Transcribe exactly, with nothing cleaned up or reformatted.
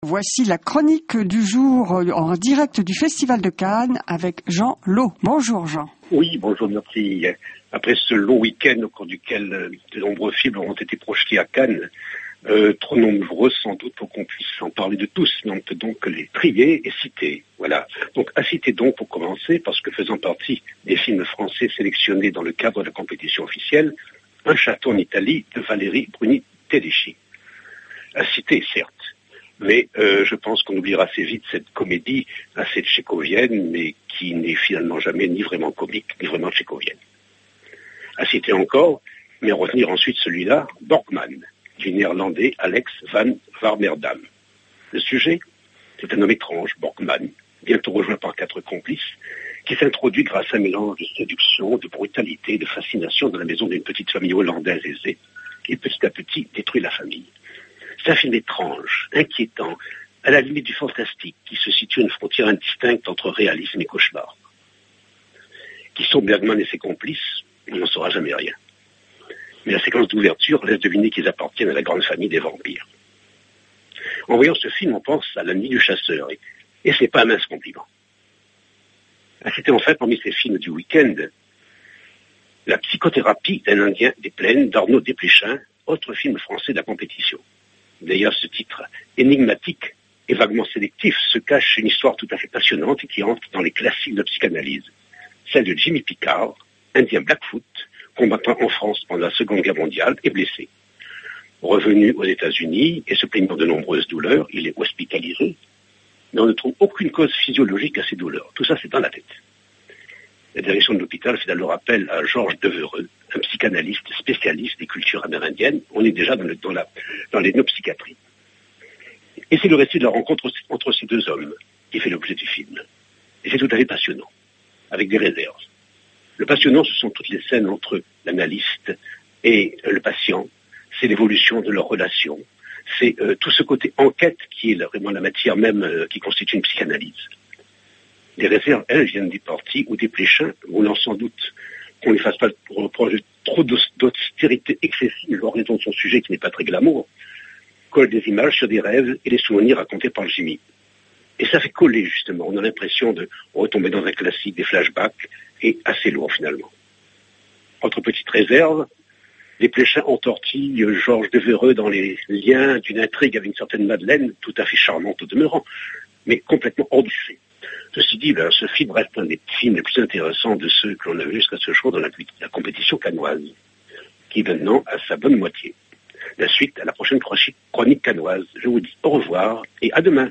Voici la chronique du jour en direct du Festival de Cannes avec Jean Lot. Bonjour Jean. Oui, bonjour merci. Après ce long week-end au cours duquel de nombreux films ont été projetés à Cannes, euh, trop nombreux sans doute pour qu'on puisse en parler de tous, mais on peut donc les trier et citer. Voilà. Donc à citer donc pour commencer, parce que faisant partie des films français sélectionnés dans le cadre de la compétition officielle, Un château en Italie de Valérie Bruni-Tedeschi. À citer certes. Mais euh, je pense qu'on oubliera assez vite cette comédie assez tchécovienne, mais qui n'est finalement jamais ni vraiment comique, ni vraiment tchécovienne. À citer encore, mais retenir ensuite celui-là, Borgman, du néerlandais Alex van Warmerdam. Le sujet, c'est un homme étrange, Borgman, bientôt rejoint par quatre complices, qui s'introduit grâce à un mélange de séduction, de brutalité, de fascination dans la maison d'une petite famille hollandaise aisée, et petit à petit détruit la famille. C'est un film étrange, inquiétant, à la limite du fantastique, qui se situe à une frontière indistincte entre réalisme et cauchemar. Qui sont Bergman et ses complices, on n'en saura jamais rien. Mais la séquence d'ouverture laisse deviner qu'ils appartiennent à la grande famille des vampires. En voyant ce film, on pense à La Nuit du chasseur, et, et ce n'est pas un mince compliment. C'était en fait parmi ces films du week-end, La psychothérapie d'un Indien des plaines d'Arnaud Desplechin, autre film français de la compétition. D'ailleurs, ce titre énigmatique et vaguement sélectif se cache une histoire tout à fait passionnante et qui entre dans les classiques de psychanalyse. Celle de Jimmy Picard, Indien Blackfoot, combattant en France pendant la Seconde Guerre mondiale et blessé. Revenu aux États-Unis et se plaignant de nombreuses douleurs, il est hospitalisé, mais on ne trouve aucune cause physiologique à ces douleurs. Tout ça, c'est dans la tête. La direction de l'hôpital fait alors appel à Georges Devereux, un psychanalyste spécialiste des cultures amérindiennes. On est déjà dans, le, dans, la, dans l'ethnopsychiatrie. Et c'est le récit de la rencontre entre ces deux hommes qui fait l'objet du film. Et c'est tout à fait passionnant, avec des réserves. Le passionnant, ce sont toutes les scènes entre l'analyste et le patient. C'est l'évolution de leur relation. C'est euh, tout ce côté enquête qui est vraiment la matière même euh, qui constitue une psychanalyse. Les réserves, elles, viennent des parties ou des Desplechin, voulant sans doute qu'on ne fasse pas reproche de trop d'austérité excessive en raison de son sujet qui n'est pas très glamour, colle des images sur des rêves et des souvenirs racontés par Jimmy. Et ça fait coller, justement. On a l'impression de retomber dans un classique des flashbacks et assez lourd, finalement. Autre petite réserve, les Desplechin entortillent Georges Devereux dans les liens d'une intrigue avec une certaine Madeleine, tout à fait charmante au demeurant, mais complètement ordissée. Ceci dit, ben, ce film reste un des films les plus intéressants de ceux que l'on a vu jusqu'à ce jour dans la, la compétition cannoise, qui est maintenant à sa bonne moitié. La suite à la prochaine chronique cannoise. Je vous dis au revoir et à demain.